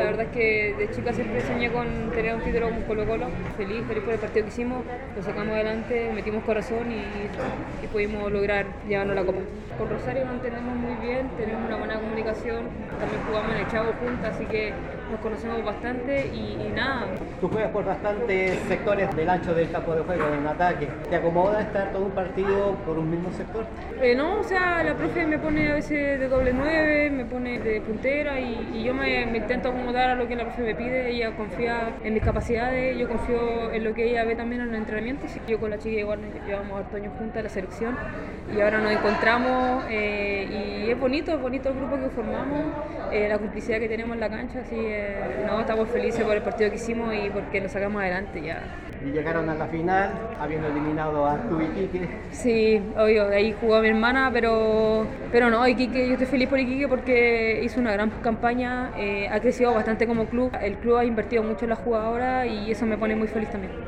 La verdad es que de chica siempre soñé con tener un título con Colo-Colo. Feliz por el partido que hicimos, lo sacamos adelante, metimos corazón y pudimos lograr llevarnos la copa. Con Rosario nos entendemos muy bien, tenemos una buena comunicación, también jugamos en el Chavo juntas, así que nos conocemos bastante y nada. Tú juegas por bastantes sectores del ancho del campo de juego, en ataque. ¿Te acomoda estar todo un partido por un mismo sector? No, o sea, la profe me pone a veces de doble 9, me pone de puntera y yo me intento acomodar a lo que la profe me pide. Ella confía en mis capacidades, yo confío en lo que ella ve también en los entrenamientos. Yo con la chica igual nos llevamos harto años juntas a la selección y ahora nos encontramos y es bonito el grupo que formamos, la complicidad que tenemos en la cancha, así no, estamos felices por el partido que hicimos y porque lo sacamos adelante ya. Y llegaron a la final, habiendo eliminado a tu Iquique. Sí, obvio, de ahí jugó mi hermana, pero no, Iquique, yo estoy feliz por Iquique porque hizo una gran campaña, ha crecido bastante como club, el club ha invertido mucho en la jugadora y eso me pone muy feliz también.